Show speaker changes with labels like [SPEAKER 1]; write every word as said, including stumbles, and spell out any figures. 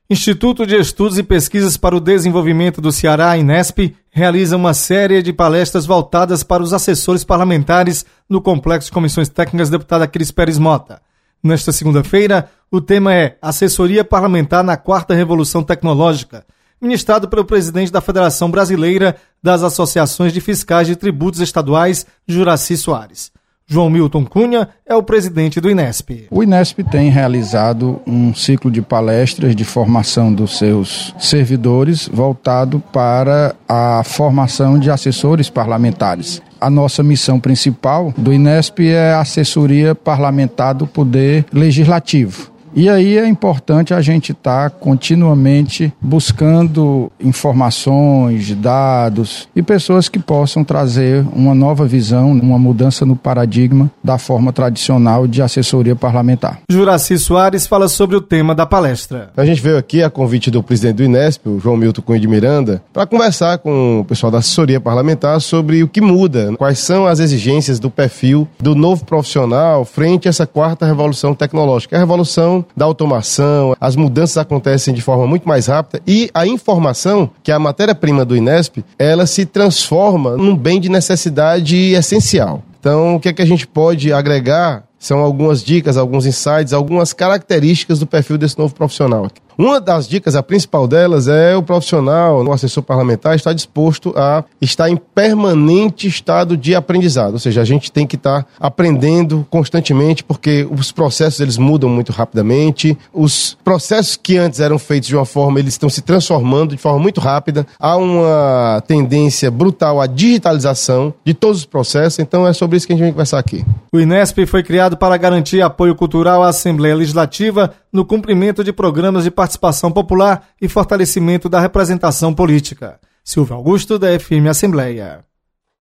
[SPEAKER 1] Instituto de Estudos e Pesquisas para o Desenvolvimento do Ceará, INESP, realiza uma série de palestras voltadas para os assessores parlamentares no Complexo de Comissões Técnicas deputado Aquiles Pérez Mota. Nesta segunda-feira, o tema é Assessoria Parlamentar na Quarta Revolução Tecnológica, ministrado pelo presidente da Federação Brasileira das Associações de Fiscais de Tributos Estaduais, Juraci Soares. João Milton Cunha é o presidente do INESP.
[SPEAKER 2] O INESP tem realizado um ciclo de palestras de formação dos seus servidores voltado para a formação de assessores parlamentares. A nossa missão principal do INESP é a assessoria parlamentar do Poder Legislativo. E aí é importante a gente estar continuamente buscando informações, dados e pessoas que possam trazer uma nova visão, uma mudança no paradigma da forma tradicional de assessoria parlamentar.
[SPEAKER 1] Juraci Soares fala sobre o tema da palestra.
[SPEAKER 3] A gente veio aqui a convite do presidente do INESP, o João Milton Cunha de Miranda, para conversar com o pessoal da assessoria parlamentar sobre o que muda, quais são as exigências do perfil do novo profissional frente a essa quarta revolução tecnológica, a revolução da automação, as mudanças acontecem de forma muito mais rápida e a informação, que é a matéria-prima do INESP, ela se transforma num bem de necessidade essencial. Então, o que é que a gente pode agregar são algumas dicas, alguns insights, algumas características do perfil desse novo profissional. Uma das dicas, a principal delas, é o profissional, o assessor parlamentar, estar disposto a estar em permanente estado de aprendizado. Ou seja, a gente tem que estar aprendendo constantemente, porque os processos eles mudam muito rapidamente. Os processos que antes eram feitos de uma forma, eles estão se transformando de forma muito rápida. Há uma tendência brutal à digitalização de todos os processos. Então é sobre isso que a gente vai conversar aqui.
[SPEAKER 1] O INESP foi criado para garantir apoio cultural à Assembleia Legislativa no cumprimento de programas de participação popular e fortalecimento da representação política. Silvio Augusto, da F M Assembleia.